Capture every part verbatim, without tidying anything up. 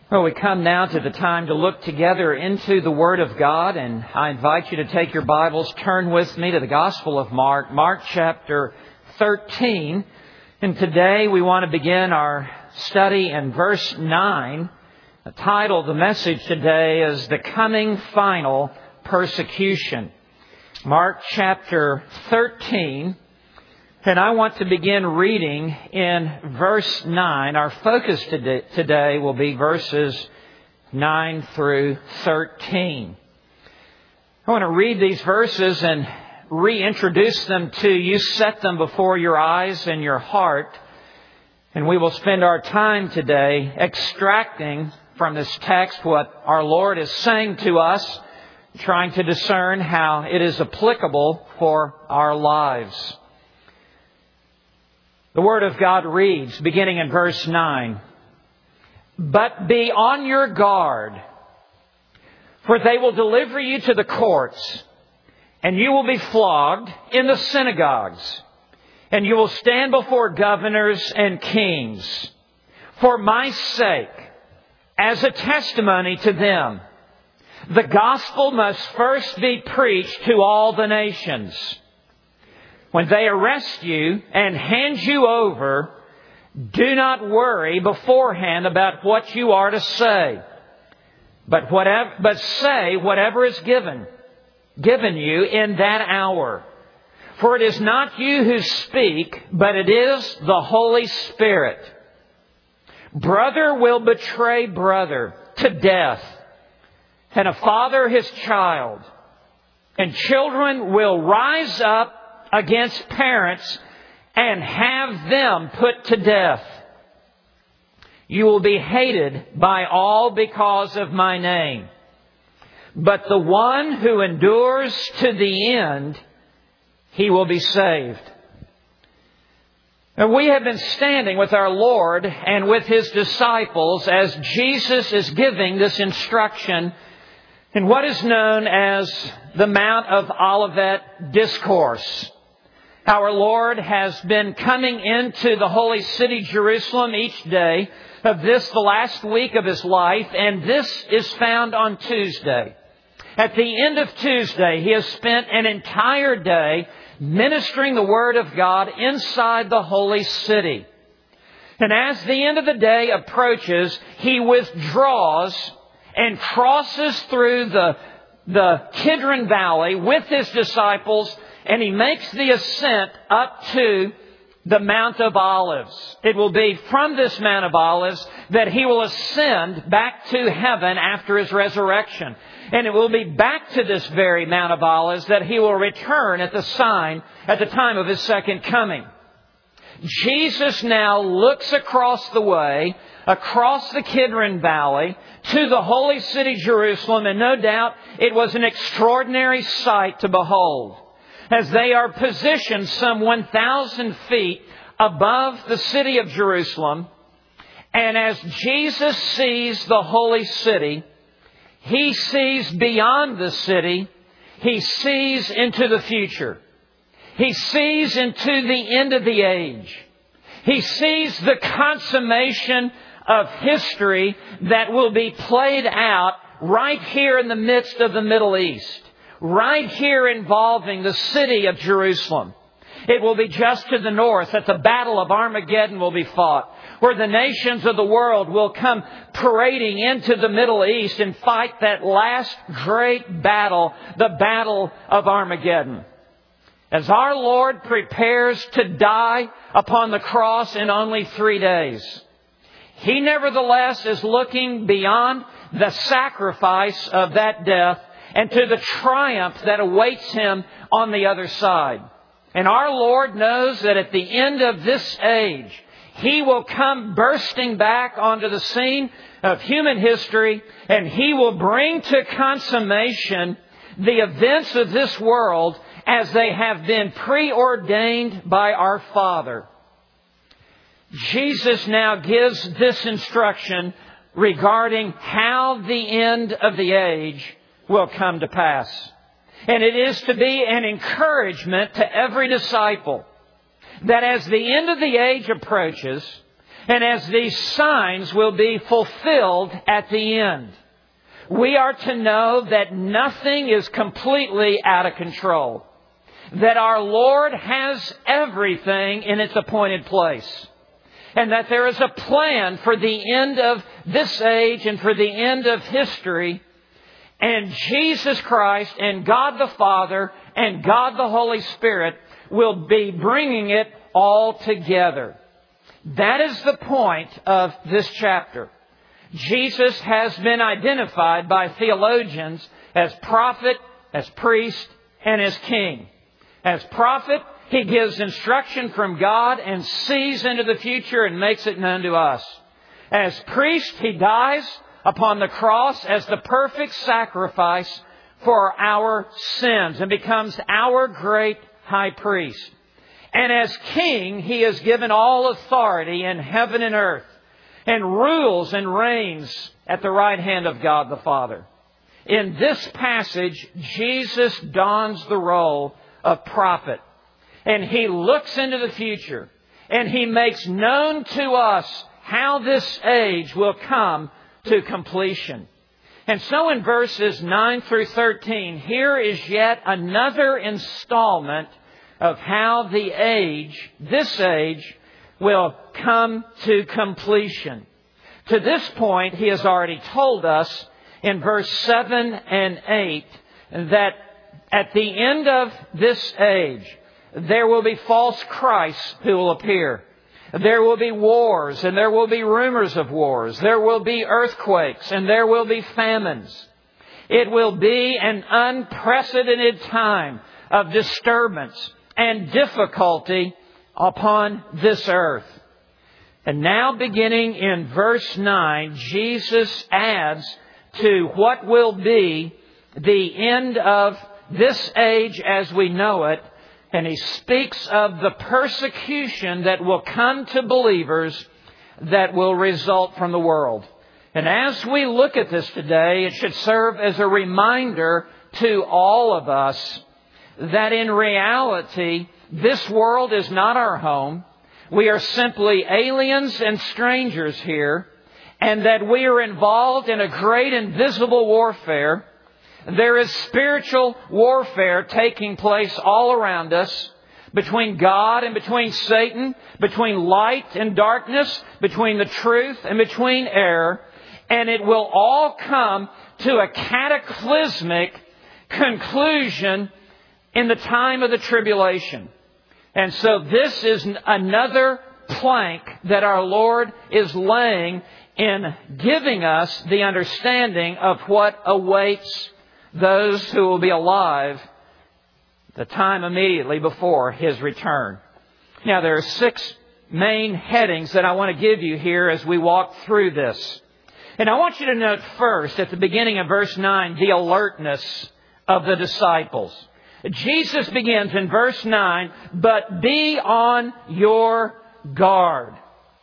Well, we come now to the time to look together into the Word of God, and I invite you to take your Bibles, turn with me to the Gospel of Mark, Mark chapter thirteen. And today we want to begin our study in verse nine. The title of the message today is The Coming Final Persecution. Mark chapter thirteen. And I want to begin reading in verse nine. Our focus today will be verses nine through thirteen. I want to read these verses and reintroduce them to you, set them before your eyes and your heart. And we will spend our time today extracting from this text what our Lord is saying to us, trying to discern how it is applicable for our lives. The Word of God reads, beginning in verse nine, "But be on your guard, for they will deliver you to the courts, and you will be flogged in the synagogues, and you will stand before governors and kings, for my sake, as a testimony to them. The gospel must first be preached to all the nations. When they arrest you and hand you over, do not worry beforehand about what you are to say, but whatever, but say whatever is given, given you in that hour. For it is not you who speak, but it is the Holy Spirit. Brother will betray brother to death, and a father his child, and children will rise up against parents and have them put to death. You will be hated by all because of my name. But the one who endures to the end, he will be saved." And we have been standing with our Lord and with His disciples as Jesus is giving this instruction in what is known as the Mount of Olivet Discourse. Our Lord has been coming into the holy city Jerusalem each day of this, the last week of His life, and this is found on Tuesday. At the end of Tuesday, He has spent an entire day ministering the Word of God inside the holy city. And as the end of the day approaches, He withdraws and crosses through the, the Kidron Valley with His disciples, and He makes the ascent up to the Mount of Olives. It will be from this Mount of Olives that He will ascend back to heaven after His resurrection. And it will be back to this very Mount of Olives that He will return at the sign at the time of His second coming. Jesus now looks across the way, across the Kidron Valley, to the holy city Jerusalem, and no doubt it was an extraordinary sight to behold, as they are positioned some one thousand feet above the city of Jerusalem. And as Jesus sees the holy city, He sees beyond the city. He sees into the future. He sees into the end of the age. He sees the consummation of history that will be played out right here in the midst of the Middle East. Right here involving the city of Jerusalem. It will be just to the north that the Battle of Armageddon will be fought, where the nations of the world will come parading into the Middle East and fight that last great battle, the Battle of Armageddon. As our Lord prepares to die upon the cross in only three days, He nevertheless is looking beyond the sacrifice of that death and to the triumph that awaits Him on the other side. And our Lord knows that at the end of this age, He will come bursting back onto the scene of human history, and He will bring to consummation the events of this world as they have been preordained by our Father. Jesus now gives this instruction regarding how the end of the age will come to pass. And it is to be an encouragement to every disciple that as the end of the age approaches, and as these signs will be fulfilled at the end. We are to know that nothing is completely out of control. That our Lord has everything in its appointed place. And that there is a plan for the end of this age and for the end of history. And Jesus Christ and God the Father and God the Holy Spirit will be bringing it all together. That is the point of this chapter. Jesus has been identified by theologians as prophet, as priest, and as king. As prophet, He gives instruction from God and sees into the future and makes it known to us. As priest, He dies upon the cross as the perfect sacrifice for our sins and becomes our great high priest. And as king, He is given all authority in heaven and earth and rules and reigns at the right hand of God the Father. In this passage, Jesus dons the role of prophet. And He looks into the future. And He makes known to us how this age will come to completion. And so in verses nine through thirteen, here is yet another installment of how the age, this age, will come to completion. To this point, He has already told us in verse seven and eight that at the end of this age, there will be false Christs who will appear. There will be wars and there will be rumors of wars. There will be earthquakes and there will be famines. It will be an unprecedented time of disturbance and difficulty upon this earth. And now beginning in verse nine, Jesus adds to what will be the end of this age as we know it. And He speaks of the persecution that will come to believers that will result from the world. And as we look at this today, it should serve as a reminder to all of us that in reality, this world is not our home. We are simply aliens and strangers here, and that we are involved in a great invisible warfare. There is spiritual warfare taking place all around us, between God and between Satan, between light and darkness, between the truth and between error. And it will all come to a cataclysmic conclusion in the time of the tribulation. And so this is another plank that our Lord is laying in giving us the understanding of what awaits those who will be alive the time immediately before His return. Now, there are six main headings that I want to give you here as we walk through this. And I want you to note first, at the beginning of verse nine, the alertness of the disciples. Jesus begins in verse nine, but be on your guard.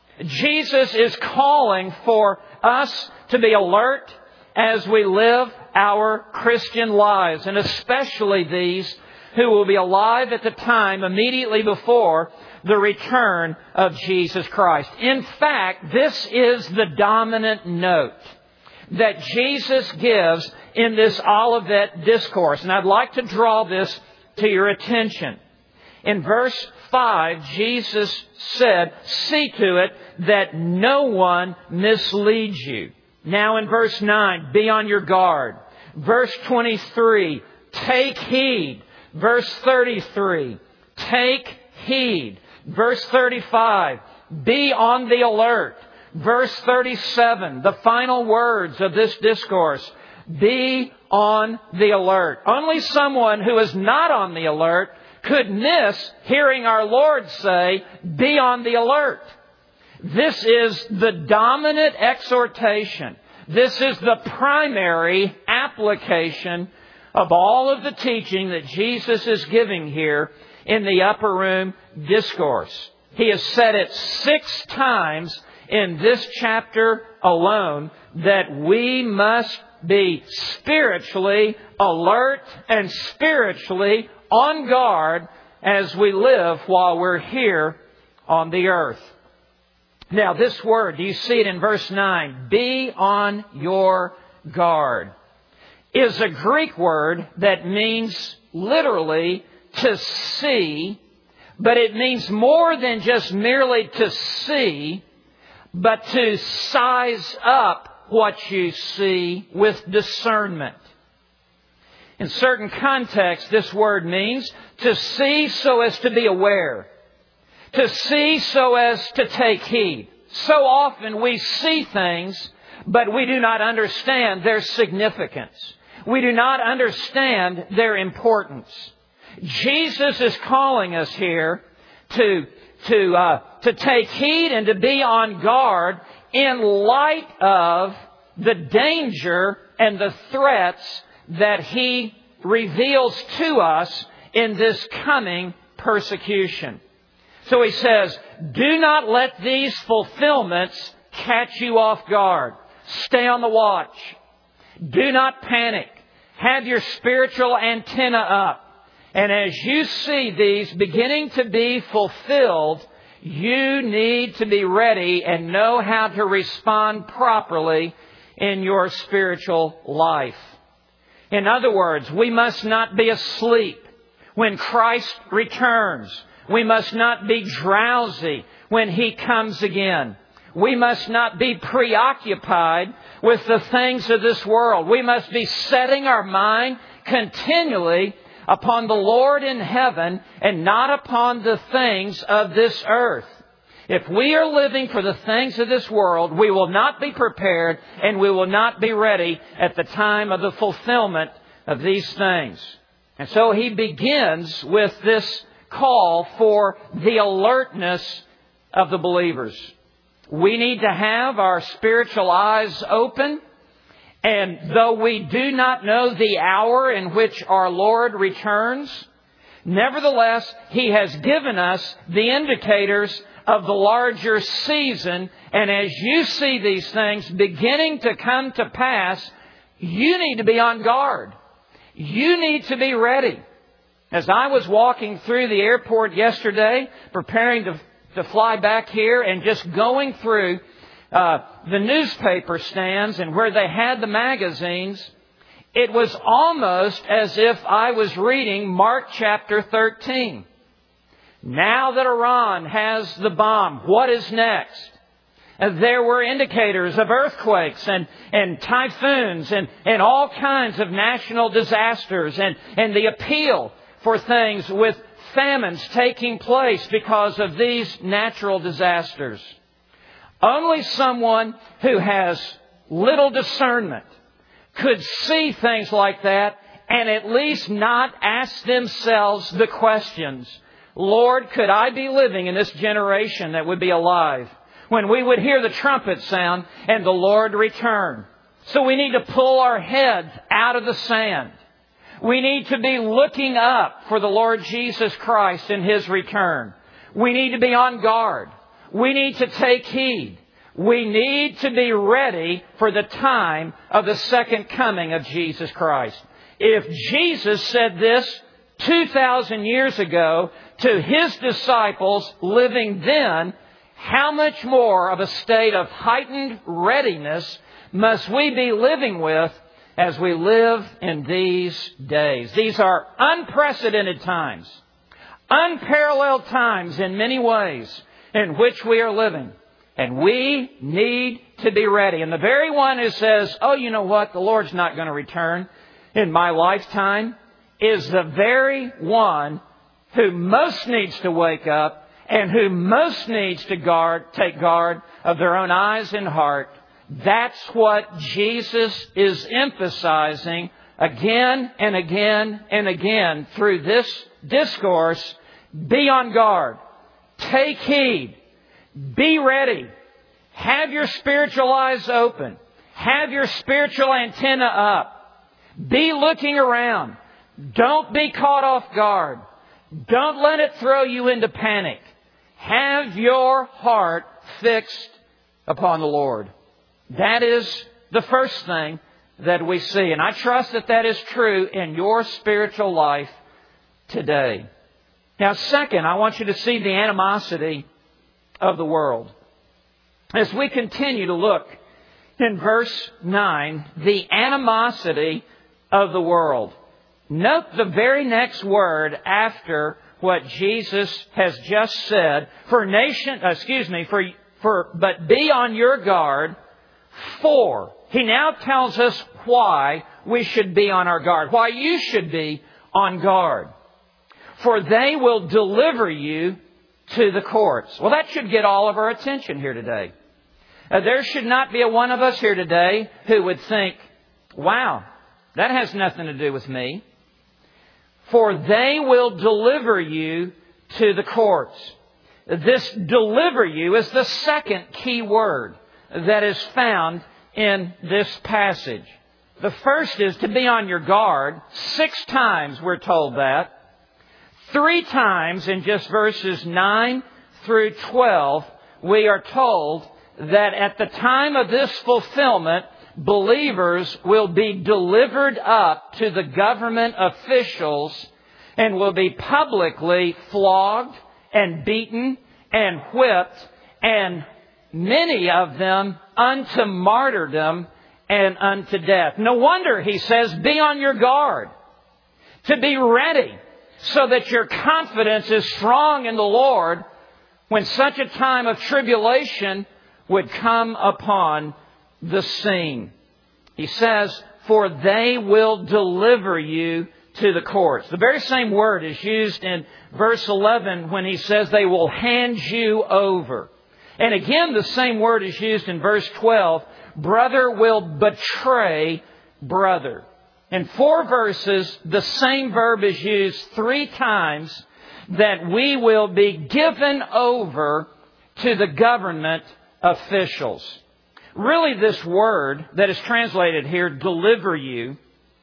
Jesus is calling for us to be alert as we live our Christian lives, and especially these who will be alive at the time immediately before the return of Jesus Christ. In fact, this is the dominant note that Jesus gives in this Olivet Discourse. And I'd like to draw this to your attention. In verse five, Jesus said, "See to it that no one misleads you." Now in verse nine, "Be on your guard." Verse twenty-three, "Take heed." Verse thirty-three, "Take heed." Verse thirty-five, "Be on the alert." Verse thirty-seven, the final words of this discourse, "Be on the alert." Only someone who is not on the alert could miss hearing our Lord say, "Be on the alert." This is the dominant exhortation. This is the primary application of all of the teaching that Jesus is giving here in the Upper Room Discourse. He has said it six times in this chapter alone that we must be spiritually alert and spiritually on guard as we live while we're here on the earth. Now, this word, do you see it in verse nine? Be on your guard, is a Greek word that means literally to see, but it means more than just merely to see, but to size up what you see with discernment. In certain contexts, this word means to see so as to be aware, to see so as to take heed. So often we see things, but we do not understand their significance. We do not understand their importance. Jesus is calling us here to, to, uh, to take heed and to be on guard in light of the danger and the threats that He reveals to us in this coming persecution. So He says, do not let these fulfillments catch you off guard. Stay on the watch. Do not panic. Have your spiritual antenna up. And as you see these beginning to be fulfilled, you need to be ready and know how to respond properly in your spiritual life. In other words, we must not be asleep when Christ returns. We must not be drowsy when He comes again. We must not be preoccupied with the things of this world. We must be setting our mind continually upon the Lord in heaven and not upon the things of this earth. If we are living for the things of this world, we will not be prepared and we will not be ready at the time of the fulfillment of these things. And so He begins with this call for the alertness of the believers. We need to have our spiritual eyes open. And though we do not know the hour in which our Lord returns, nevertheless, He has given us the indicators of the larger season. And as you see these things beginning to come to pass, you need to be on guard. You need to be ready. As I was walking through the airport yesterday, preparing to, to fly back here and just going through uh, the newspaper stands and where they had the magazines, it was almost as if I was reading Mark chapter thirteen. Now that Iran has the bomb, what is next? There were indicators of earthquakes and, and typhoons and, and all kinds of national disasters and, and the appeal for things with famines taking place because of these natural disasters. Only someone who has little discernment could see things like that and at least not ask themselves the questions, Lord, could I be living in this generation that would be alive when we would hear the trumpet sound and the Lord return? So we need to pull our heads out of the sand. We need to be looking up for the Lord Jesus Christ and His return. We need to be on guard. We need to take heed. We need to be ready for the time of the second coming of Jesus Christ. If Jesus said this two thousand years ago to His disciples living then, how much more of a state of heightened readiness must we be living with as we live in these days? These are unprecedented times, unparalleled times in many ways in which we are living. And we need to be ready. And the very one who says, oh, you know what, the Lord's not going to return in my lifetime, is the very one who most needs to wake up and who most needs to guard, take guard of their own eyes and heart. That's what Jesus is emphasizing again and again and again through this discourse. Be on guard. Take heed. Be ready. Have your spiritual eyes open. Have your spiritual antenna up. Be looking around. Don't be caught off guard. Don't let it throw you into panic. Have your heart fixed upon the Lord. That is the first thing that we see. And I trust that that is true in your spiritual life today. Now, second, I want you to see the animosity of the world. as we continue to look in verse nine, the animosity of the world. Note the very next word after what Jesus has just said. For nation, excuse me, for, for, but be on your guard, for. He now tells us why we should be on our guard, why you should be on guard. For they will deliver you to the courts. Well, that should get all of our attention here today. Uh, there should not be a one of us here today who would think, wow, that has nothing to do with me. For they will deliver you to the courts. This deliver you is the second key word that is found in this passage. The first is to be on your guard. Six times we're told that. Three times in just verses nine through twelve, we are told that at the time of this fulfillment, believers will be delivered up to the government officials and will be publicly flogged and beaten and whipped, and many of them unto martyrdom and unto death. No wonder he says, be on your guard, to be ready, so that your confidence is strong in the Lord when such a time of tribulation would come upon the scene. He says, for they will deliver you to the courts. The very same word is used in verse eleven when he says they will hand you over. And again, the same word is used in verse twelve. Brother will betray brother. In four verses, the same verb is used three times, that we will be given over to the government officials. Really, this word that is translated here, deliver you,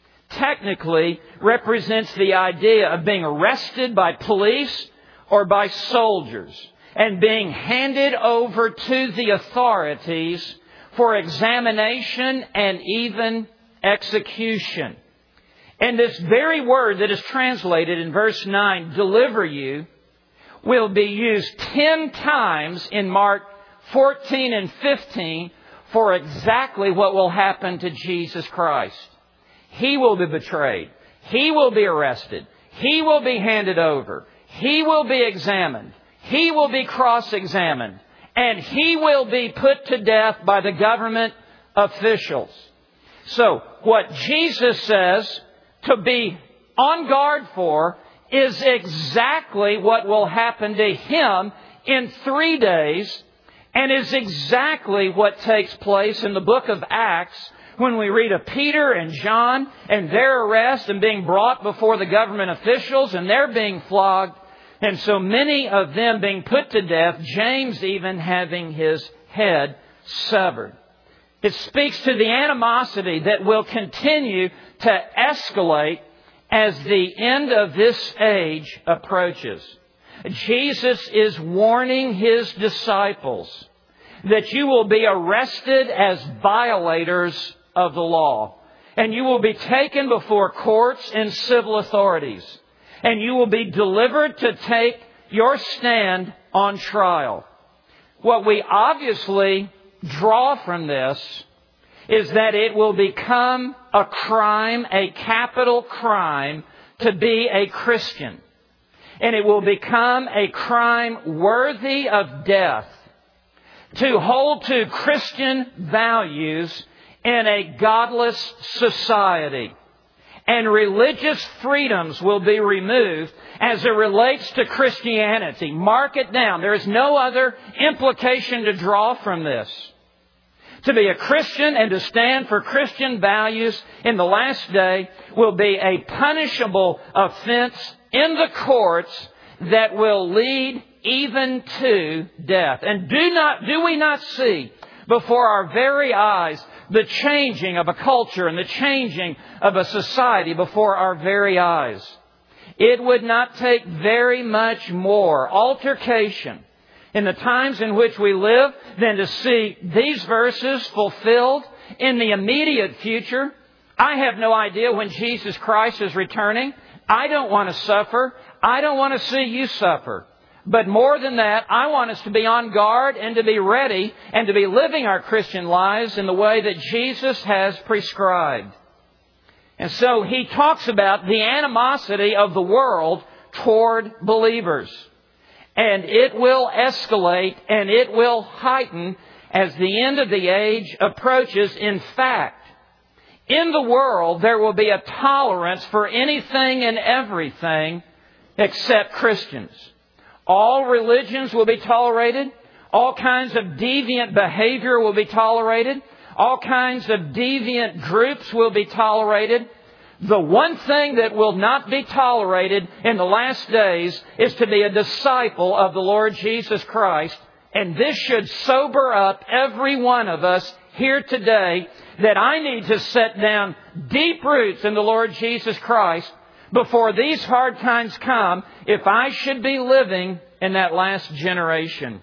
technically represents the idea of being arrested by police or by soldiers and being handed over to the authorities for examination and even execution. And this very word that is translated in verse nine, deliver you, will be used ten times in Mark fourteen and fifteen for exactly what will happen to Jesus Christ. He will be betrayed. He will be arrested. He will be handed over. He will be examined. He will be cross-examined. And He will be put to death by the government officials. So, what Jesus says to be on guard for is exactly what will happen to Him in three days, and is exactly what takes place in the book of Acts when we read of Peter and John and their arrest and being brought before the government officials, and they're being flogged, and so many of them being put to death, James even having his head severed. It speaks to the animosity that will continue to escalate as the end of this age approaches. Jesus is warning His disciples that you will be arrested as violators of the law. And you will be taken before courts and civil authorities. And you will be delivered to take your stand on trial. What we obviously draw from this is that it will become a crime, a capital crime, to be a Christian. And it will become a crime worthy of death to hold to Christian values in a godless society. And religious freedoms will be removed as it relates to Christianity. Mark it down. There is no other implication to draw from this. To be a Christian and to stand for Christian values in the last day will be a punishable offense in the courts that will lead even to death. And do not, do we not see before our very eyes the changing of a culture and the changing of a society before our very eyes? It would not take very much more altercation in the times in which we live than to see these verses fulfilled in the immediate future. I have no idea when Jesus Christ is returning. I don't want to suffer. I don't want to see you suffer. But more than that, I want us to be on guard and to be ready and to be living our Christian lives in the way that Jesus has prescribed. And so he talks about the animosity of the world toward believers. And it will escalate and it will heighten as the end of the age approaches. In fact, in the world there will be a tolerance for anything and everything except Christians. All religions will be tolerated. All kinds of deviant behavior will be tolerated. All kinds of deviant groups will be tolerated. The one thing that will not be tolerated in the last days is to be a disciple of the Lord Jesus Christ. And this should sober up every one of us here today, that I need to set down deep roots in the Lord Jesus Christ before these hard times come, if I should be living in that last generation.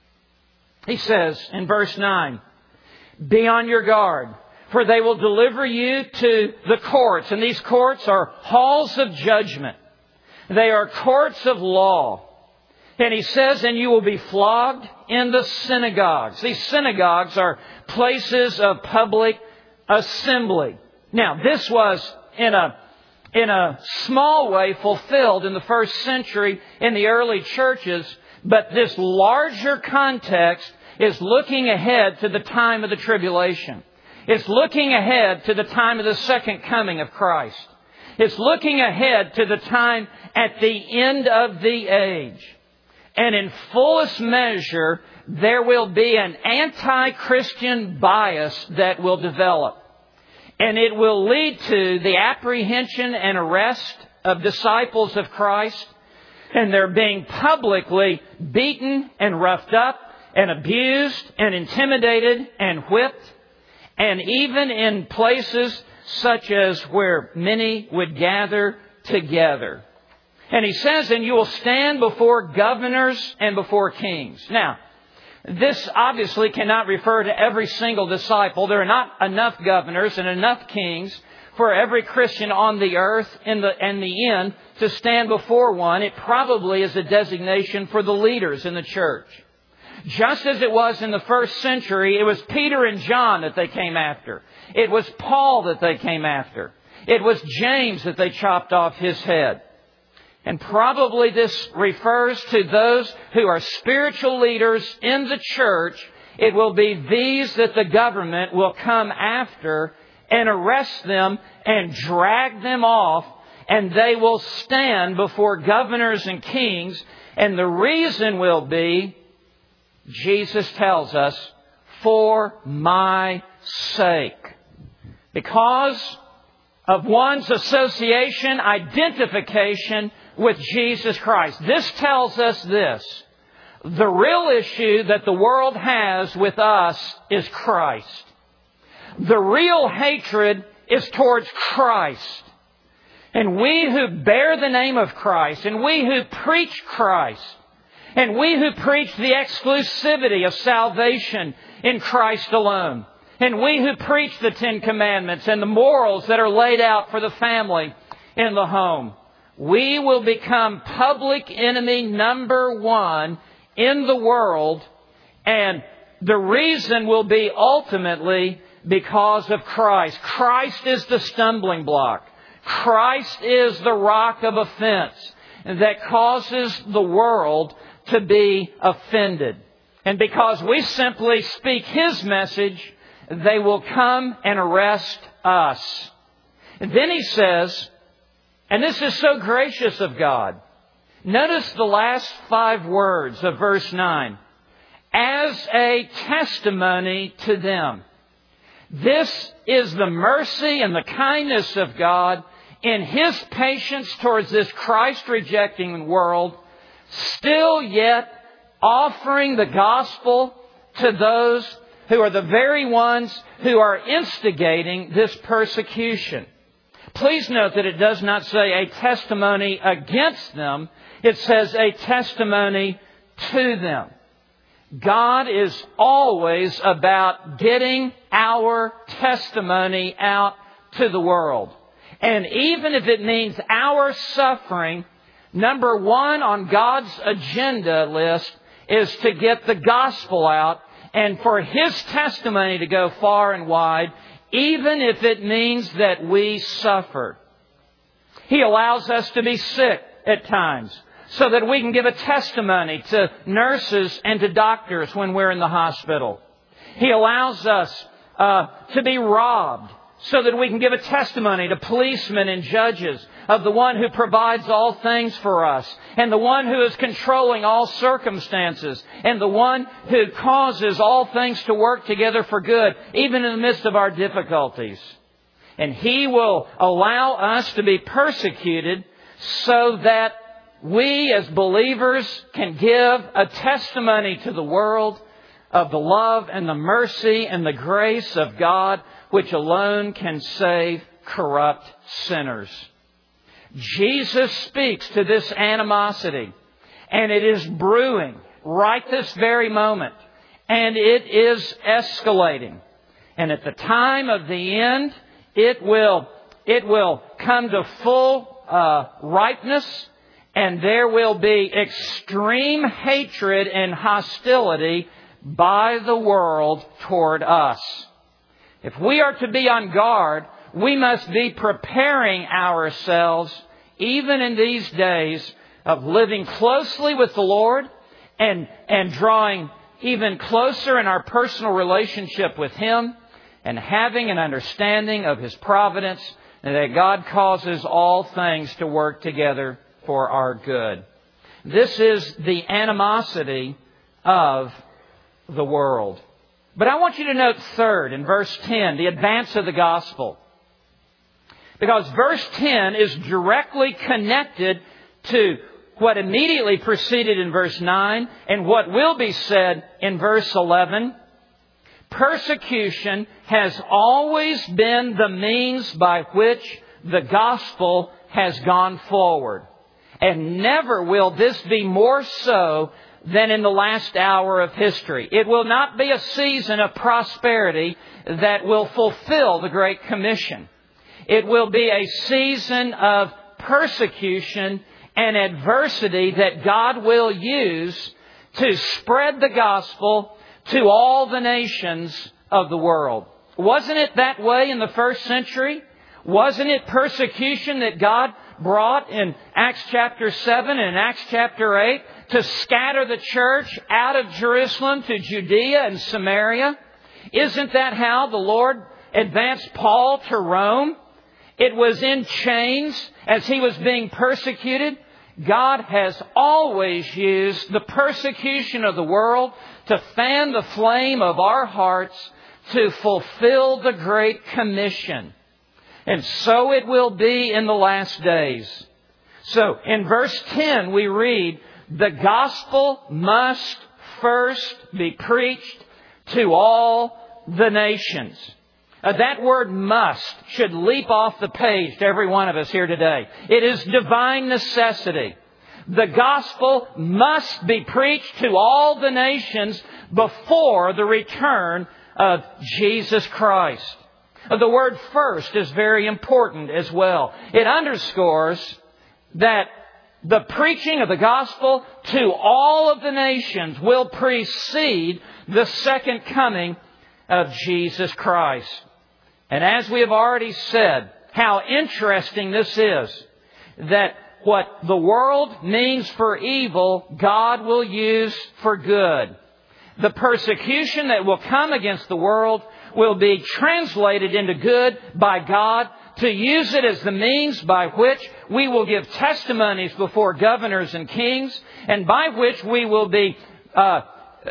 He says in verse nine, be on your guard, for they will deliver you to the courts. And these courts are halls of judgment. They are courts of law. And he says, and you will be flogged in the synagogues. These synagogues are places of public assembly. Now, this was in a in a small way fulfilled in the first century in the early churches, but this larger context is looking ahead to the time of the tribulation. It's looking ahead to the time of the second coming of Christ. It's looking ahead to the time at the end of the age. And in fullest measure, there will be an anti-Christian bias that will develop. And it will lead to the apprehension and arrest of disciples of Christ. And they're being publicly beaten and roughed up and abused and intimidated and whipped. And even in places such as where many would gather together. And he says, and you will stand before governors and before kings. Now, this obviously cannot refer to every single disciple. There are not enough governors and enough kings for every Christian on the earth in the, in the end to stand before one. It probably is a designation for the leaders in the church. Just as it was in the first century, it was Peter and John that they came after. It was Paul that they came after. It was James that they chopped off his head. And probably this refers to those who are spiritual leaders in the church. It will be these that the government will come after and arrest them and drag them off. And they will stand before governors and kings. And the reason will be, Jesus tells us, for my sake. Because of one's association, identification with Jesus Christ. This tells us this. The real issue that the world has with us is Christ. The real hatred is towards Christ. And we who bear the name of Christ, and we who preach Christ, and we who preach the exclusivity of salvation in Christ alone, and we who preach the Ten Commandments and the morals that are laid out for the family in the home, we will become public enemy number one in the world. And the reason will be ultimately because of Christ. Christ is the stumbling block. Christ is the rock of offense that causes the world to be offended. And because we simply speak His message, they will come and arrest us. And then He says, and this is so gracious of God. Notice the last five words of verse nine. As a testimony to them. This is the mercy and the kindness of God in His patience towards this Christ-rejecting world, still yet offering the gospel to those who are the very ones who are instigating this persecution. Please note that it does not say a testimony against them. It says a testimony to them. God is always about getting our testimony out to the world. And even if it means our suffering, Number one on God's agenda list is to get the gospel out and for His testimony to go far and wide, even if it means that we suffer. He allows us to be sick at times so that we can give a testimony to nurses and to doctors when we're in the hospital. He allows us uh, to be robbed so that we can give a testimony to policemen and judges of the one who provides all things for us and the one who is controlling all circumstances and the one who causes all things to work together for good, even in the midst of our difficulties. And He will allow us to be persecuted so that we as believers can give a testimony to the world of the love and the mercy and the grace of God, which alone can save corrupt sinners. Jesus speaks to this animosity, and it is brewing right this very moment, and it is escalating. And at the time of the end, it will, it will come to full uh, ripeness, and there will be extreme hatred and hostility by the world toward us. If we are to be on guard, we must be preparing ourselves, even in these days of living closely with the Lord and, and drawing even closer in our personal relationship with Him and having an understanding of His providence and that God causes all things to work together for our good. This is the animosity of the world. But I want you to note third, in verse ten, the advance of the gospel. Because verse ten is directly connected to what immediately preceded in verse nine and what will be said in verse eleven. Persecution has always been the means by which the gospel has gone forward. And never will this be more so than in the last hour of history. It will not be a season of prosperity that will fulfill the Great Commission. It will be a season of persecution and adversity that God will use to spread the gospel to all the nations of the world. Wasn't it that way in the first century? Wasn't it persecution that God brought in Acts chapter seven and Acts chapter eight to scatter the church out of Jerusalem to Judea and Samaria? Isn't that how the Lord advanced Paul to Rome? It was in chains as he was being persecuted. God has always used the persecution of the world to fan the flame of our hearts to fulfill the Great Commission. And so it will be in the last days. So in verse ten we read, the gospel must first be preached to all the nations. Uh, that word must should leap off the page to every one of us here today. It is divine necessity. The gospel must be preached to all the nations before the return of Jesus Christ. Uh, the word first is very important as well. It underscores that the preaching of the gospel to all of the nations will precede the second coming of Jesus Christ. And as we have already said, how interesting this is, that what the world means for evil, God will use for good. The persecution that will come against the world will be translated into good by God to use it as the means by which we will give testimonies before governors and kings, and by which we will be uh,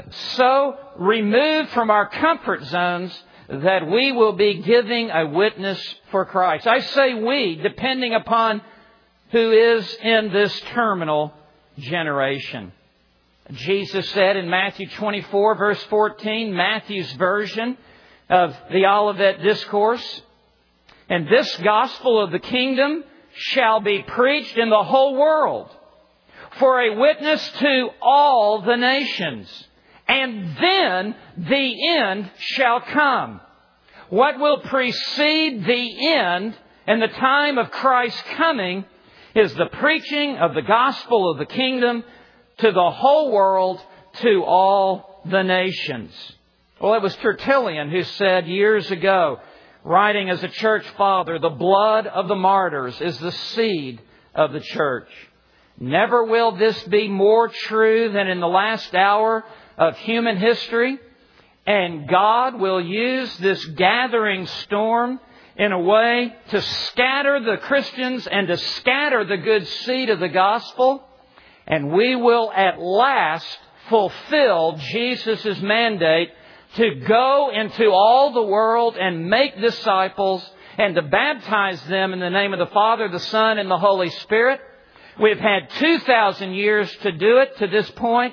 so removed from our comfort zones that we will be giving a witness for Christ. I say we, depending upon who is in this terminal generation. Jesus said in Matthew twenty-four, verse fourteen, Matthew's version of the Olivet Discourse, and this gospel of the kingdom shall be preached in the whole world for a witness to all the nations. And then the end shall come. What will precede the end and the time of Christ's coming is the preaching of the gospel of the kingdom to the whole world, to all the nations. Well, it was Tertullian who said years ago, writing as a church father, the blood of the martyrs is the seed of the church. Never will this be more true than in the last hour of human history. And God will use this gathering storm in a way to scatter the Christians and to scatter the good seed of the gospel. And we will at last fulfill Jesus' mandate to go into all the world and make disciples and to baptize them in the name of the Father, the Son, and the Holy Spirit. We've had two thousand years to do it to this point.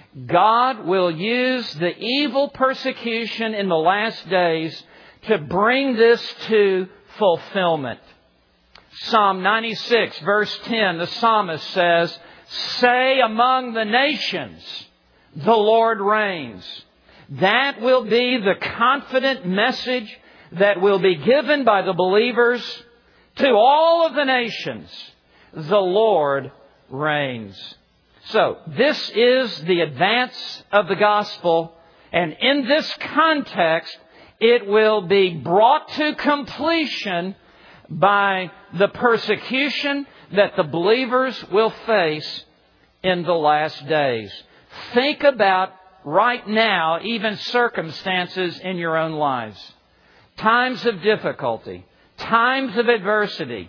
God will use the evil persecution in the last days to bring this to fulfillment. Psalm ninety-six, verse ten, the psalmist says, "Say among the nations, the Lord reigns." That will be the confident message that will be given by the believers to all of the nations. The Lord reigns. So, this is the advance of the gospel, and in this context, it will be brought to completion by the persecution that the believers will face in the last days. Think about right now, even circumstances in your own lives. Times of difficulty, times of adversity,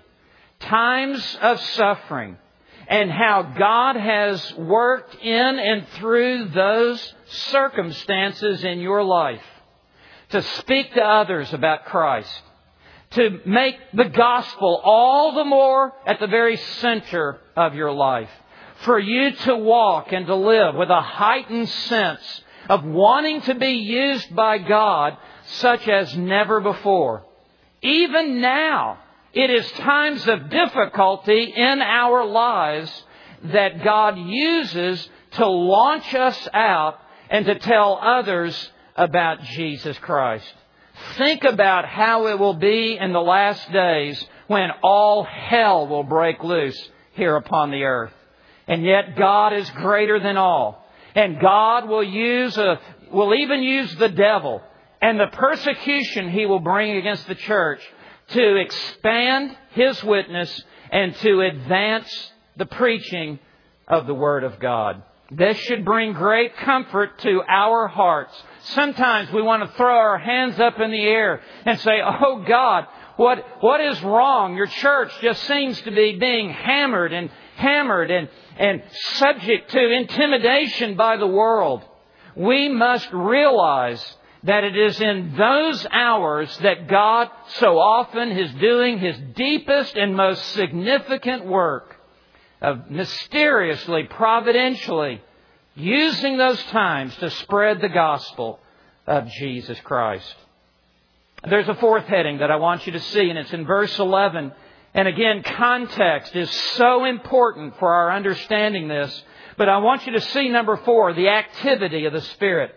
times of suffering, and how God has worked in and through those circumstances in your life to speak to others about Christ, to make the gospel all the more at the very center of your life, for you to walk and to live with a heightened sense of wanting to be used by God such as never before. Even now, it is times of difficulty in our lives that God uses to launch us out and to tell others about Jesus Christ. Think about how it will be in the last days when all hell will break loose here upon the earth. And yet God is greater than all. And God will use a, will even use the devil and the persecution he will bring against the church to expand His witness and to advance the preaching of the Word of God. This should bring great comfort to our hearts. Sometimes we want to throw our hands up in the air and say, "Oh God, what what is wrong? Your church just seems to be being hammered and hammered and, and subject to intimidation by the world." We must realize that it is in those hours that God so often is doing His deepest and most significant work of mysteriously, providentially using those times to spread the gospel of Jesus Christ. There's a fourth heading that I want you to see, and it's in verse eleven. And again, context is so important for our understanding this. But I want you to see number four, the activity of the Spirit.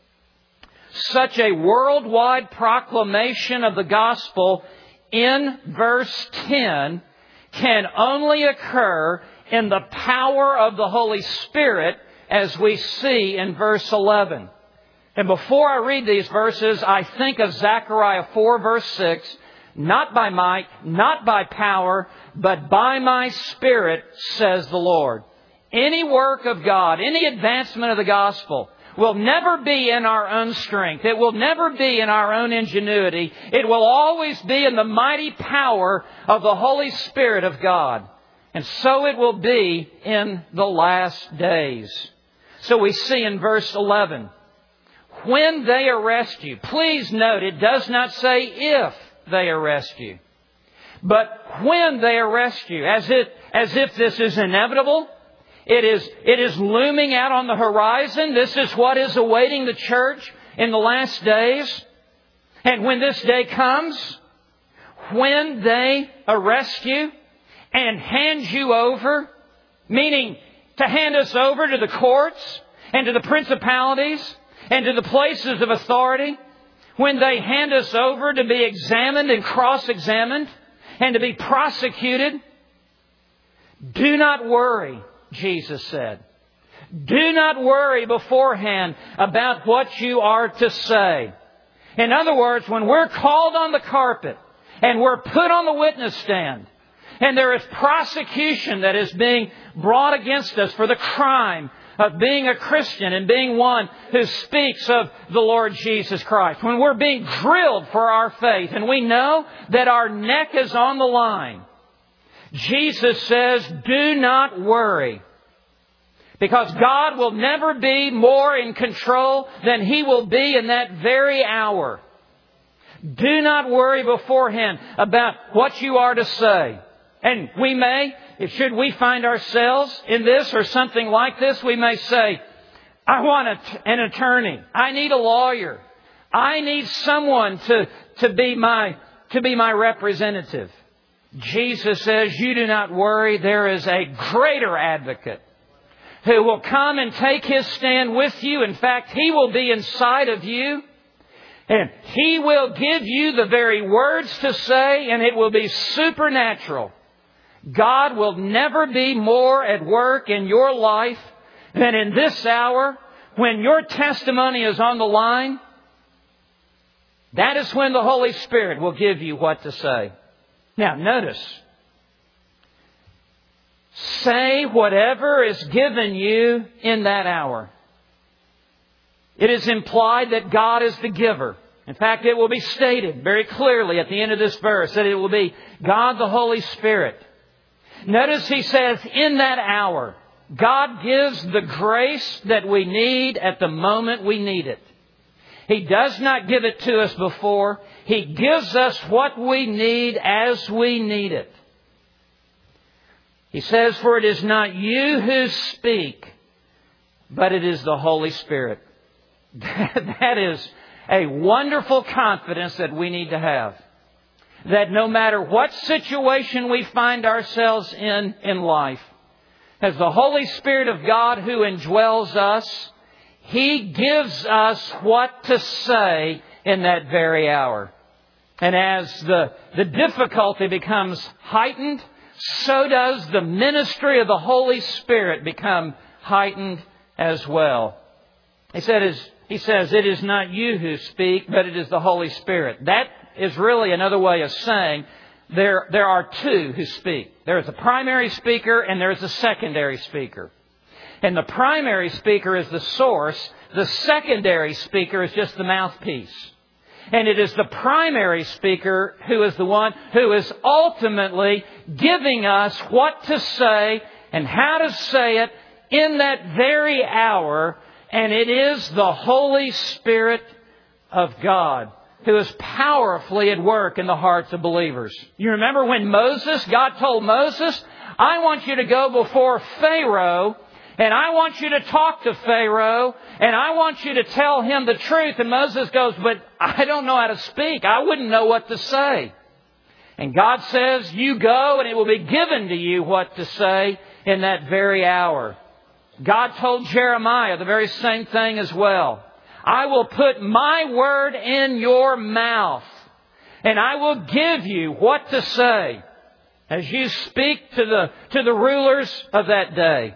Such a worldwide proclamation of the gospel in verse ten can only occur in the power of the Holy Spirit, as we see in verse eleven. And before I read these verses, I think of Zechariah four, verse six. "Not by might, not by power, but by my Spirit, says the Lord." Any work of God, any advancement of the gospel will never be in our own strength. It will never be in our own ingenuity. It will always be in the mighty power of the Holy Spirit of God. And so it will be in the last days. So we see in verse eleven, when they arrest you. Please note, it does not say if they arrest you, but when they arrest you, as if, as if this is inevitable. It is, it is looming out on the horizon. This is what is awaiting the church in the last days. And when this day comes, when they arrest you and hand you over, meaning to hand us over to the courts and to the principalities and to the places of authority, when they hand us over to be examined and cross-examined and to be prosecuted, Do not worry, Jesus said. Do not worry beforehand about what you are to say. In other words, when we're called on the carpet and we're put on the witness stand, and there is prosecution that is being brought against us for the crime of being a Christian and being one who speaks of the Lord Jesus Christ. When we're being drilled for our faith and we know that our neck is on the line, Jesus says, do not worry. Because God will never be more in control than He will be in that very hour. Do not worry beforehand about what you are to say. And we may, should we find ourselves in this or something like this, we may say, I want a, an attorney. I need a lawyer. I need someone to, to be my, to be my representative. Jesus says, you do not worry. There is a greater advocate who will come and take His stand with you. In fact, He will be inside of you. And He will give you the very words to say, and it will be supernatural. God will never be more at work in your life than in this hour when your testimony is on the line. That is when the Holy Spirit will give you what to say. Now, notice. Say whatever is given you in that hour. It is implied that God is the giver. In fact, it will be stated very clearly at the end of this verse that it will be God the Holy Spirit. Notice He says, in that hour, God gives the grace that we need at the moment we need it. He does not give it to us before. He gives us what we need as we need it. He says, for it is not you who speak, but it is the Holy Spirit. That is a wonderful confidence that we need to have. That no matter what situation we find ourselves in in life, as the Holy Spirit of God who indwells us, He gives us what to say in that very hour. And as the, the difficulty becomes heightened, so does the ministry of the Holy Spirit become heightened as well. He said, He says, it is not you who speak, but it is the Holy Spirit. That is really another way of saying there, there are two who speak. There is a primary speaker and there is a secondary speaker. And the primary speaker is the source. The secondary speaker is just the mouthpiece. And it is the primary speaker who is the one who is ultimately giving us what to say and how to say it in that very hour. And it is the Holy Spirit of God who is powerfully at work in the hearts of believers. You remember when Moses, God told Moses, I want you to go before Pharaoh and I want you to talk to Pharaoh and I want you to tell him the truth. And Moses goes, but I don't know how to speak. I wouldn't know what to say. And God says, you go and it will be given to you what to say in that very hour. God told Jeremiah the very same thing as well. I will put my word in your mouth and I will give you what to say as you speak to the, to the rulers of that day.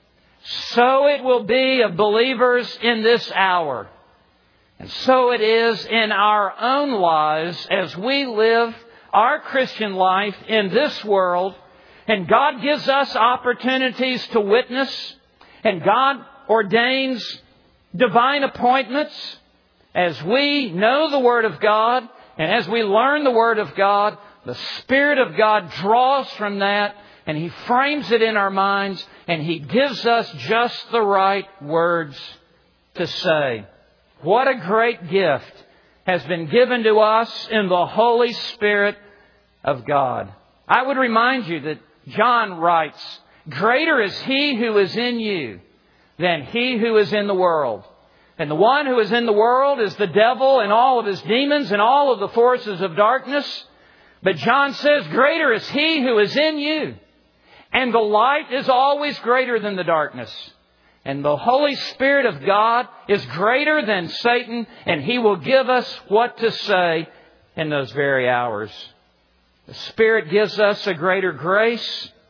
So it will be of believers in this hour. And so it is in our own lives as we live our Christian life in this world. And God gives us opportunities to witness. And God ordains divine appointments as we know the Word of God and as we learn the Word of God. The Spirit of God draws from that and He frames it in our minds and He gives us just the right words to say. What a great gift has been given to us in the Holy Spirit of God. I would remind you that John writes, greater is He who is in you than he who is in the world. And the one who is in the world is the devil and all of his demons and all of the forces of darkness. But John says, greater is He who is in you. And the light is always greater than the darkness. And the Holy Spirit of God is greater than Satan, and He will give us what to say in those very hours. The Spirit gives us a greater grace.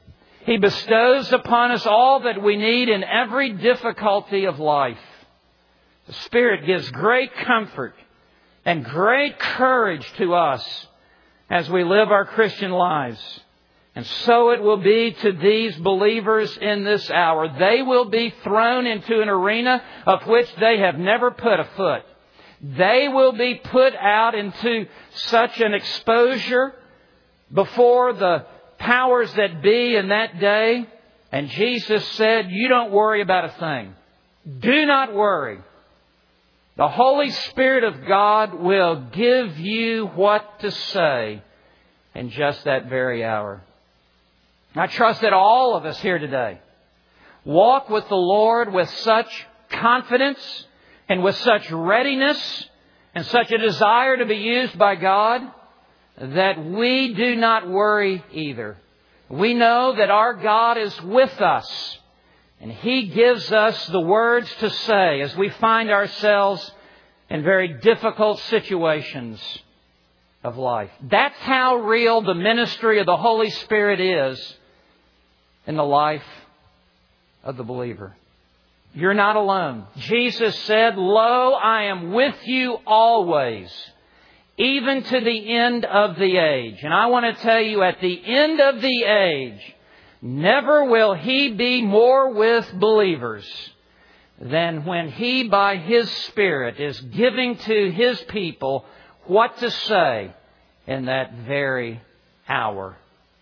He bestows upon us all that we need in every difficulty of life. The Spirit gives great comfort and great courage to us as we live our Christian lives. And so it will be to these believers in this hour. They will be thrown into an arena of which they have never put a foot. They will be put out into such an exposure before the powers that be in that day. And Jesus said, you don't worry about a thing. Do not worry. The Holy Spirit of God will give you what to say in just that very hour. I trust that all of us here today walk with the Lord with such confidence and with such readiness and such a desire to be used by God that we do not worry either. We know that our God is with us, and He gives us the words to say as we find ourselves in very difficult situations of life. That's how real the ministry of the Holy Spirit is in the life of the believer. You're not alone. Jesus said, "Lo, I am with you always, even to the end of the age." And I want to tell you, at the end of the age, never will He be more with believers than when He, by His Spirit, is giving to His people what to say in that very hour.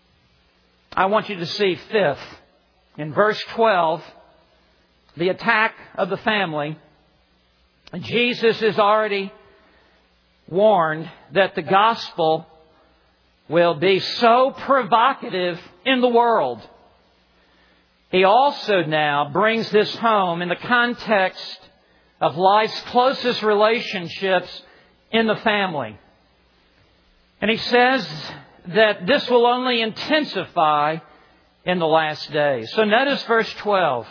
I want you to see, fifth, in verse twelve, the attack of the family. Jesus is already warned that the gospel will be so provocative in the world. He also now brings this home in the context of life's closest relationships in the family. And he says that this will only intensify in the last days. So notice verse twelve.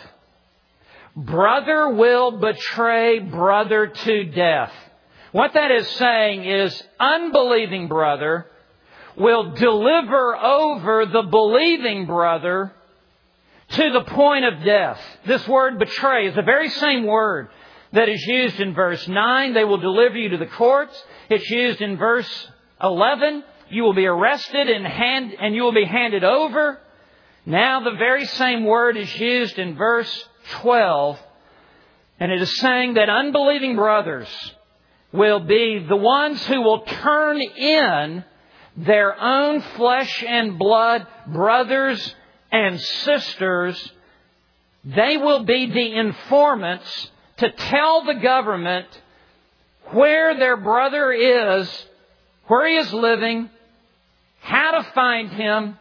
Brother will betray brother to death. What that is saying is unbelieving brother will deliver over the believing brother to the point of death. This word betray is the very same word that is used in verse nine. They will deliver you to the courts. It's used in verse eleven. You will be arrested and hand, and you will be handed over. Now the very same word is used in verse twelve. And it is saying that unbelieving brothers will be the ones who will turn in their own flesh and blood brothers and sisters. They will be the informants to tell the government where their brother is, where he is living, how to find him,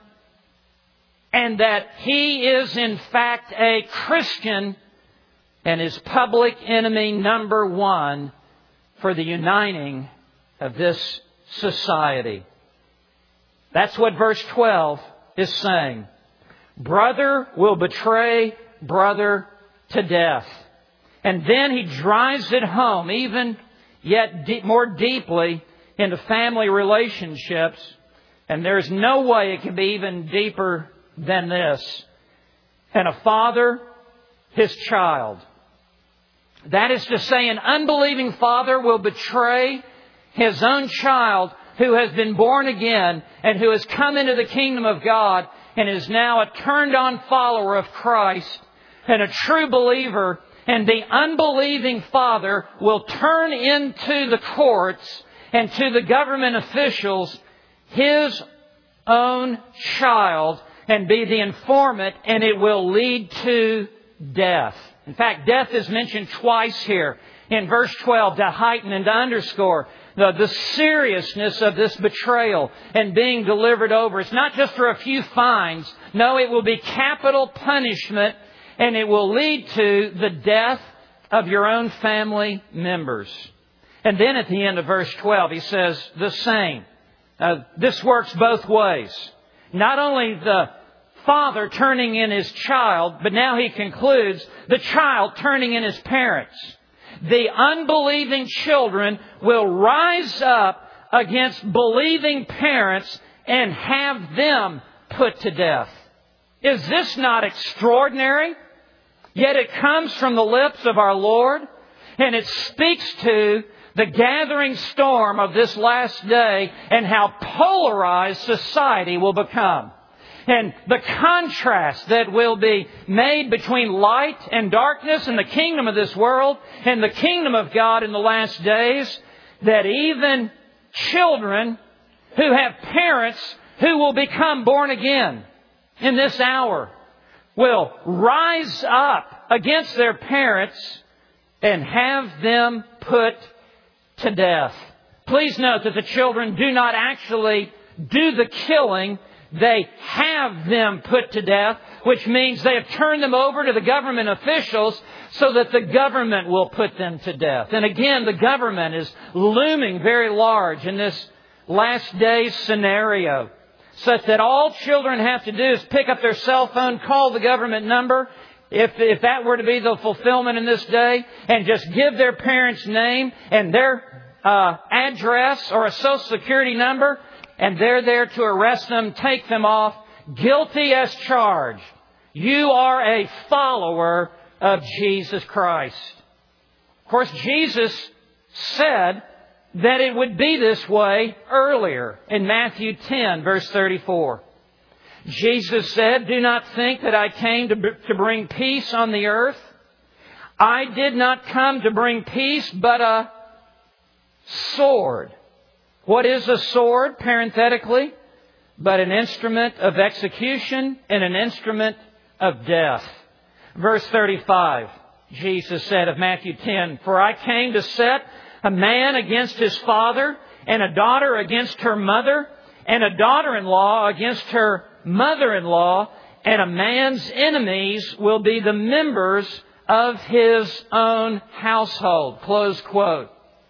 and that he is in fact a Christian and is public enemy number one for the uniting of this society. That's what verse twelve is saying. Brother will betray brother to death. And then he drives it home, even yet de- more deeply into family relationships. And there's no way it can be even deeper than this. And a father, his child. That is to say, an unbelieving father will betray his own child who has been born again and who has come into the kingdom of God and is now a turned-on follower of Christ and a true believer. And the unbelieving father will turn into the courts and to the government officials his own child and be the informant, and it will lead to death. In fact, death is mentioned twice here in verse twelve to heighten and to underscore the, the seriousness of this betrayal and being delivered over. It's not just for a few fines. No, it will be capital punishment, and it will lead to the death of your own family members. And then at the end of verse twelve, he says the same. Uh, this works both ways. Not only the father turning in his child, but now he concludes the child turning in his parents. The unbelieving children will rise up against believing parents and have them put to death. Is this not extraordinary? Yet it comes from the lips of our Lord, and it speaks to the gathering storm of this last day and how polarized society will become. And the contrast that will be made between light and darkness in the kingdom of this world and the kingdom of God in the last days, that even children who have parents who will become born again in this hour will rise up against their parents and have them put to death. Please note that the children do not actually do the killing. They have them put to death, which means they have turned them over to the government officials so that the government will put them to death. And again, the government is looming very large in this last days scenario, such that all children have to do is pick up their cell phone, call the government number, if, if that were to be the fulfillment in this day, and just give their parents' name and their uh, address or a social security number, and they're there to arrest them, take them off, guilty as charged. You are a follower of Jesus Christ. Of course, Jesus said that it would be this way earlier in Matthew ten, verse thirty-four. Jesus said, "Do not think that I came to, to bring peace on the earth. I did not come to bring peace, but a sword." What is a sword, parenthetically? But an instrument of execution and an instrument of death. Verse thirty-five, Jesus said of Matthew ten, "For I came to set a man against his father, and a daughter against her mother, and a daughter-in-law against her mother-in-law, and a man's enemies will be the members of his own household." Close quote.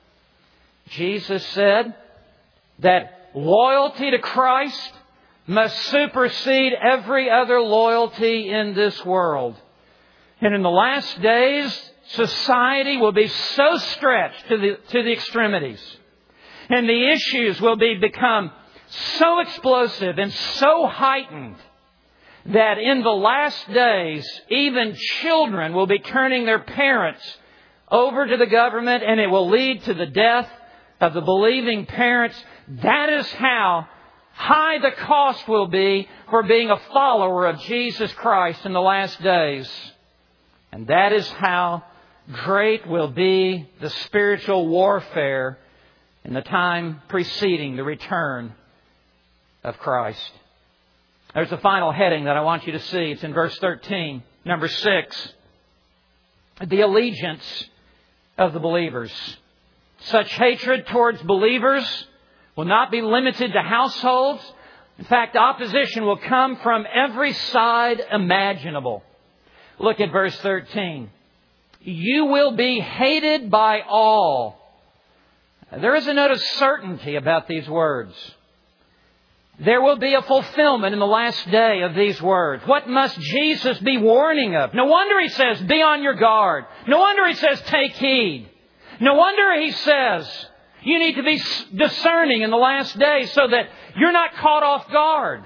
Jesus said that loyalty to Christ must supersede every other loyalty in this world. And in the last days, society will be so stretched to the, to the extremities. And the issues will be become so explosive and so heightened that in the last days, even children will be turning their parents over to the government, and it will lead to the death of the believing parents. That is how high the cost will be for being a follower of Jesus Christ in the last days. And that is how great will be the spiritual warfare in the time preceding the return of Christ. There's a final heading that I want you to see. It's in verse thirteen, number six. The allegiance of the believers. Such hatred towards believers will not be limited to households. In fact, opposition will come from every side imaginable. Look at verse thirteen. You will be hated by all. There is a note of certainty about these words. There will be a fulfillment in the last day of these words. What must Jesus be warning of? No wonder He says, be on your guard. No wonder He says, take heed. No wonder He says, you need to be discerning in the last days so that you're not caught off guard.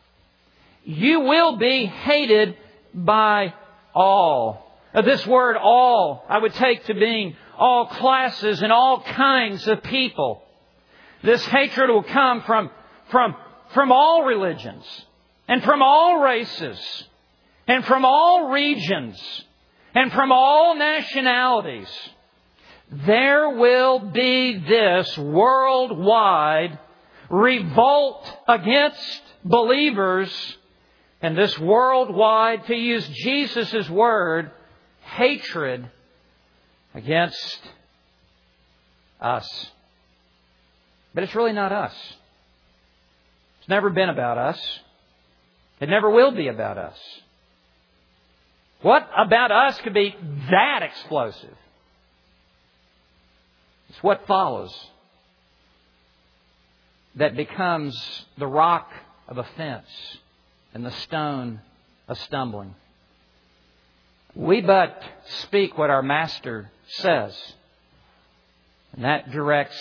You will be hated by all. This word all, I would take to being all classes and all kinds of people. This hatred will come from, from, from all religions and from all races and from all regions and from all nationalities. There will be this worldwide revolt against believers, and this worldwide, to use Jesus' word, hatred against us. But it's really not us. It's never been about us. It never will be about us. What about us could be that explosive? It's what follows that becomes the rock of offense and the stone of stumbling. We but speak what our Master says, and that directs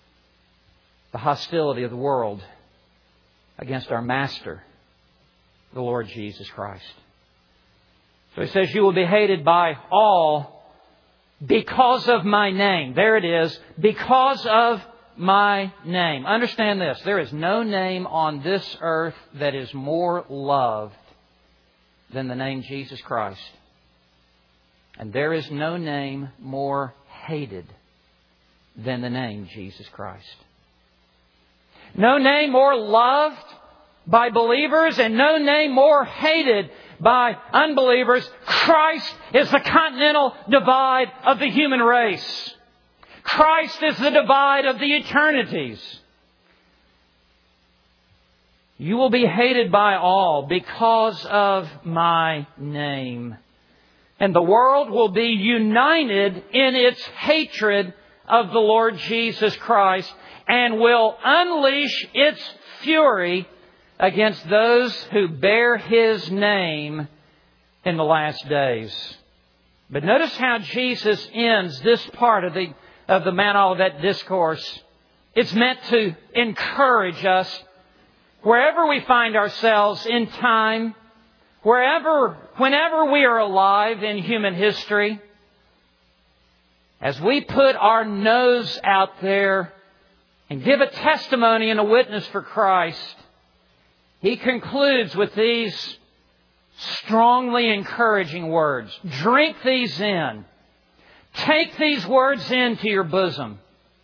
the hostility of the world against our Master, the Lord Jesus Christ. So He says, you will be hated by all because of my name. There it is. Because of my name. Understand this. There is no name on this earth that is more loved than the name Jesus Christ. And there is no name more hated than the name Jesus Christ. No name more loved by believers and no name more hated by unbelievers. Christ is the continental divide of the human race. Christ is the divide of the eternities. You will be hated by all because of my name. And the world will be united in its hatred of the Lord Jesus Christ and will unleash its fury against those who bear His name in the last days. But notice how Jesus ends this part of the of the Mount Olivet Discourse. It's meant to encourage us wherever we find ourselves in time, wherever, whenever we are alive in human history, as we put our nose out there and give a testimony and a witness for Christ. He concludes with these strongly encouraging words. Drink these in. Take these words into your bosom.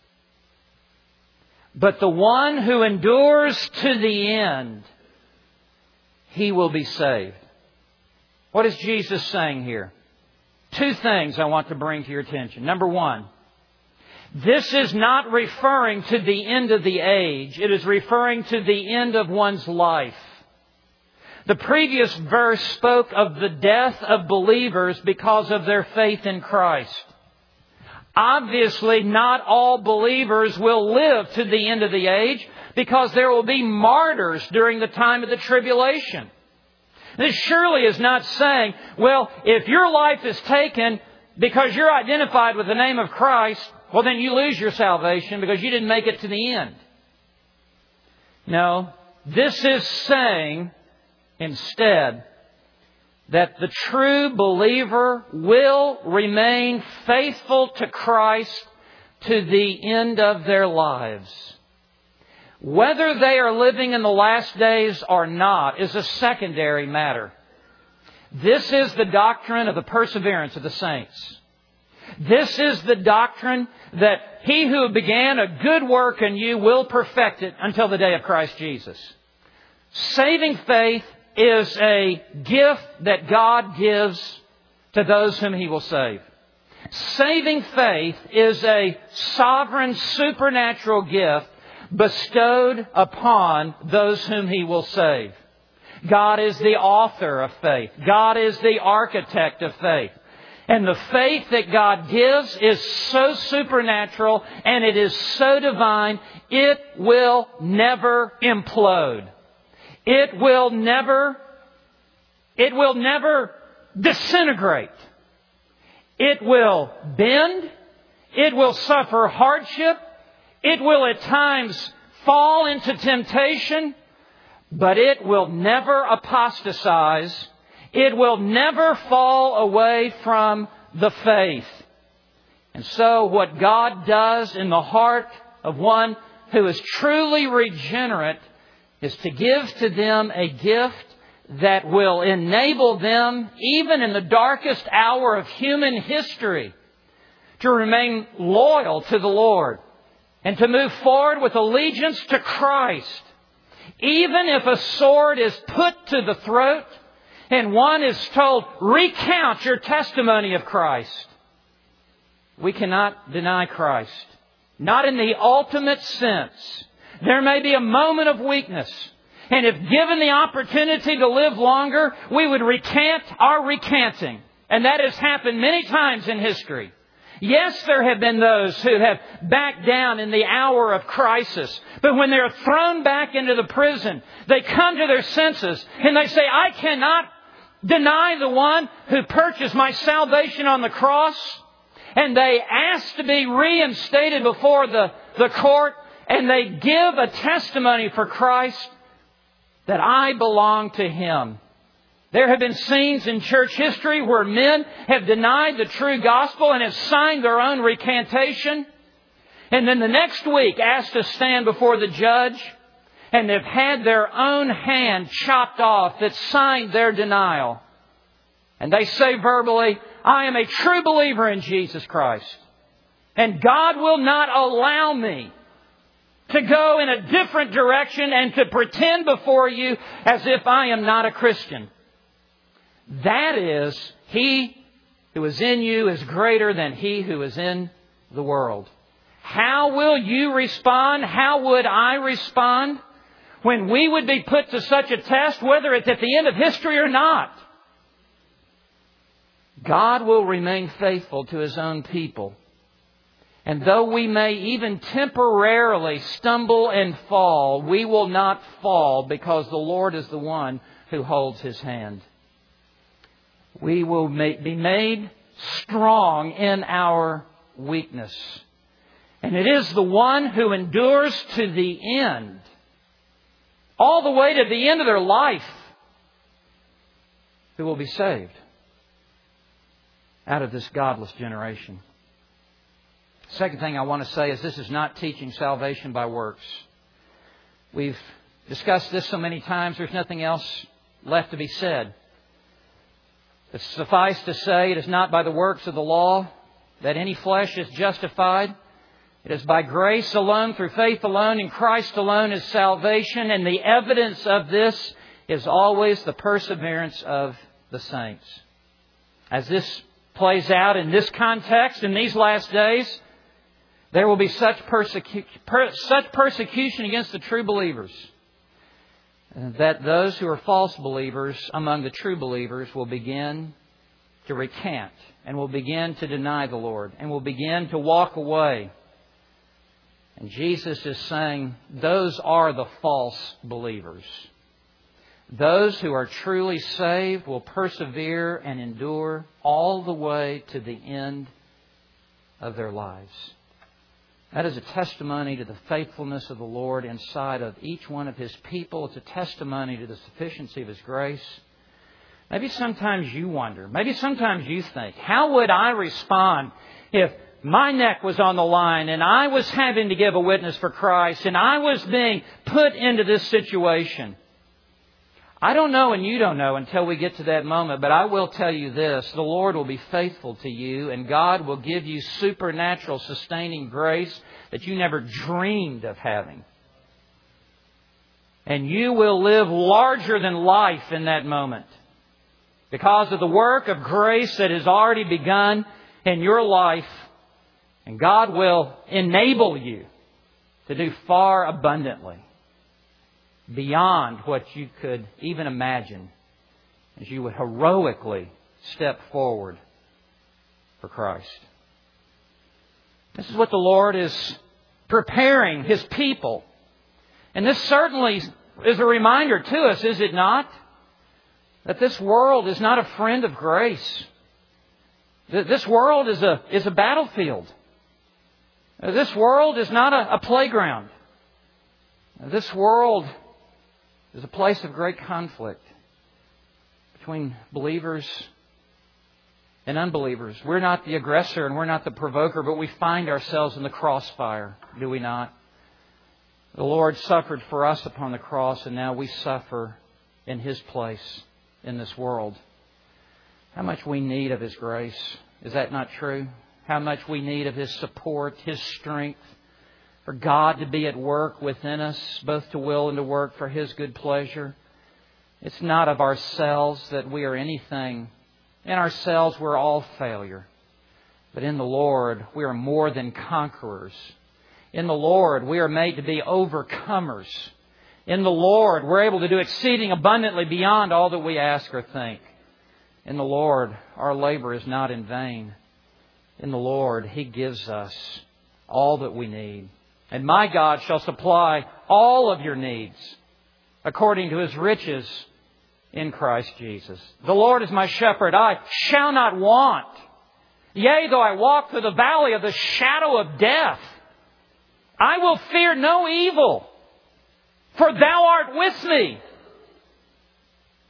But the one who endures to the end, he will be saved. What is Jesus saying here? Two things I want to bring to your attention. Number one, this is not referring to the end of the age. It is referring to the end of one's life. The previous verse spoke of the death of believers because of their faith in Christ. Obviously, not all believers will live to the end of the age because there will be martyrs during the time of the tribulation. This surely is not saying, well, if your life is taken because you're identified with the name of Christ, well, then you lose your salvation because you didn't make it to the end. No, this is saying instead that the true believer will remain faithful to Christ to the end of their lives. Whether they are living in the last days or not is a secondary matter. This is the doctrine of the perseverance of the saints. This is the doctrine that he who began a good work in you will perfect it until the day of Christ Jesus. Saving faith is a gift that God gives to those whom He will save. Saving faith is a sovereign supernatural gift bestowed upon those whom He will save. God is the author of faith. God is the architect of faith. And the faith that God gives is so supernatural and it is so divine, it will never implode. It will never, it will never disintegrate. It will bend. It will suffer hardship. It will at times fall into temptation. But it will never apostatize. It will never fall away from the faith. And so what God does in the heart of one who is truly regenerate is to give to them a gift that will enable them, even in the darkest hour of human history, to remain loyal to the Lord and to move forward with allegiance to Christ. Even if a sword is put to the throat and one is told, recount your testimony of Christ. We cannot deny Christ. Not in the ultimate sense. There may be a moment of weakness. And if given the opportunity to live longer, we would recant our recanting. And that has happened many times in history. Yes, there have been those who have backed down in the hour of crisis. But when they're thrown back into the prison, they come to their senses and they say, I cannot deny the one who purchased my salvation on the cross. And they ask to be reinstated before the, the court. And they give a testimony for Christ. that I belong to Him. There have been scenes in church history where men have denied the true gospel and have signed their own recantation. And then the next week asked to stand before the judge, and they've had their own hand chopped off that signed their denial. And they say verbally, I am a true believer in Jesus Christ. And God will not allow me to go in a different direction and to pretend before you as if I am not a Christian. That is, He who is in you is greater than he who is in the world. How will you respond? How would I respond when we would be put to such a test, whether it's at the end of history or not? God will remain faithful to His own people. And though we may even temporarily stumble and fall, we will not fall because the Lord is the one who holds His hand. We will be made strong in our weakness. And it is the one who endures to the end, all the way to the end of their life, who will be saved out of this godless generation. Second thing I want to say is this is not teaching salvation by works. We've discussed this so many times, there's nothing else left to be said. It's suffice to say, it is not by the works of the law that any flesh is justified. It is by grace alone, through faith alone, in Christ alone is salvation. And the evidence of this is always the perseverance of the saints. As this plays out in this context, in these last days, there will be such, persecu- per- such persecution against the true believers that those who are false believers among the true believers will begin to recant and will begin to deny the Lord and will begin to walk away. And Jesus is saying, those are the false believers. Those who are truly saved will persevere and endure all the way to the end of their lives. That is a testimony to the faithfulness of the Lord inside of each one of His people. It's a testimony to the sufficiency of His grace. Maybe sometimes you wonder, maybe sometimes you think, how would I respond if my neck was on the line and I was having to give a witness for Christ and I was being put into this situation? I don't know and you don't know until we get to that moment, but I will tell you this. The Lord will be faithful to you and God will give you supernatural sustaining grace that you never dreamed of having. And you will live larger than life in that moment because of the work of grace that has already begun in your life. And God will enable you to do far abundantly beyond what you could even imagine as you would heroically step forward for Christ. This is what the Lord is preparing His people. And this certainly is a reminder to us, is it not? That this world is not a friend of grace. This world is a, is a battlefield. This world is not a, a playground. This world is a place of great conflict between believers and unbelievers. We're not the aggressor and we're not the provoker, but we find ourselves in the crossfire, do we not? The Lord suffered for us upon the cross, and now we suffer in His place in this world. How much we need of His grace. Is that not true? How much we need of His support, His strength, for God to be at work within us, both to will and to work for His good pleasure. It's not of ourselves that we are anything. In ourselves, we're all failure. But in the Lord, we are more than conquerors. In the Lord, we are made to be overcomers. In the Lord, we're able to do exceeding abundantly beyond all that we ask or think. In the Lord, our labor is not in vain. In the Lord, He gives us all that we need. And my God shall supply all of your needs according to His riches in Christ Jesus. The Lord is my shepherd, I shall not want. Yea, though I walk through the valley of the shadow of death, I will fear no evil, for Thou art with me.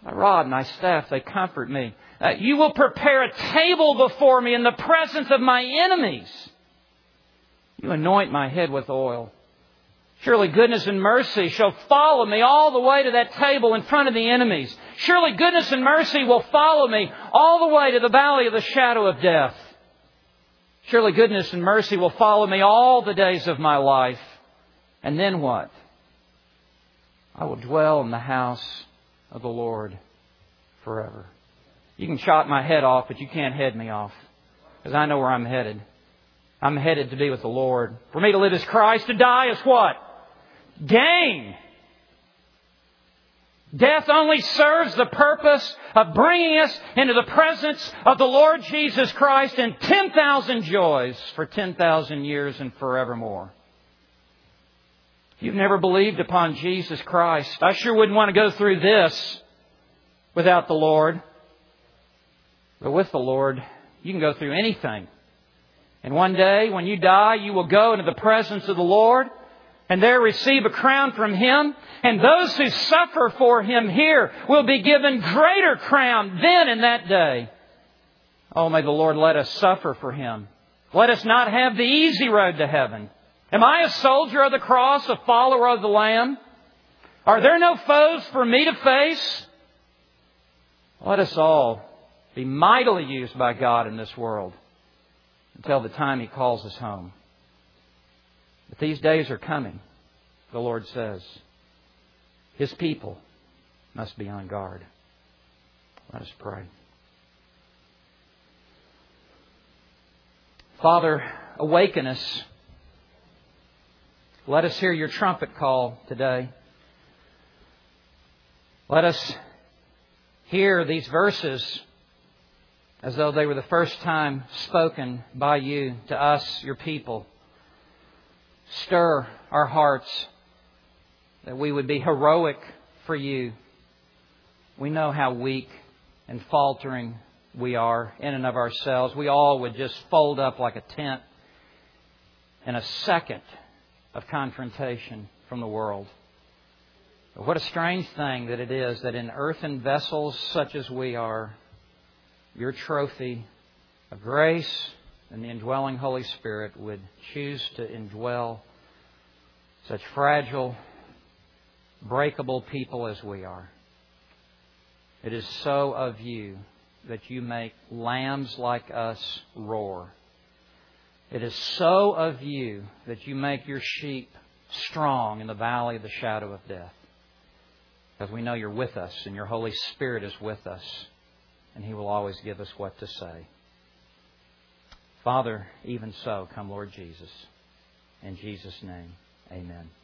Thy rod and Thy staff, they comfort me. Uh, you will prepare a table before me in the presence of my enemies. You anoint my head with oil. Surely goodness and mercy shall follow me all the way to that table in front of the enemies. Surely goodness and mercy will follow me all the way to the valley of the shadow of death. Surely goodness and mercy will follow me all the days of my life. And then what? I will dwell in the house of the Lord forever. You can chop my head off, but you can't head me off. Because I know where I'm headed. I'm headed to be with the Lord. For me to live is Christ, to die is what? Gain. Death only serves the purpose of bringing us into the presence of the Lord Jesus Christ in ten thousand joys for ten thousand years and forevermore. If you've never believed upon Jesus Christ, I sure wouldn't want to go through this without the Lord. But with the Lord, you can go through anything. And one day, when you die, you will go into the presence of the Lord and there receive a crown from Him. And those who suffer for Him here will be given greater crown then in that day. Oh, may the Lord let us suffer for Him. Let us not have the easy road to heaven. Am I a soldier of the cross, a follower of the Lamb? Are there no foes for me to face? Let us all be mightily used by God in this world until the time He calls us home. But these days are coming, the Lord says. His people must be on guard. Let us pray. Father, awaken us. Let us hear Your trumpet call today. Let us hear these verses as though they were the first time spoken by You to us, Your people. Stir our hearts that we would be heroic for You. We know how weak and faltering we are in and of ourselves. We all would just fold up like a tent in a second of confrontation from the world. But what a strange thing that it is that in earthen vessels such as we are, Your trophy of grace and the indwelling Holy Spirit would choose to indwell such fragile, breakable people as we are. It is so of You that You make lambs like us roar. It is so of You that You make Your sheep strong in the valley of the shadow of death. Because we know You're with us and Your Holy Spirit is with us. And He will always give us what to say. Father, even so, come Lord Jesus. In Jesus' name, amen.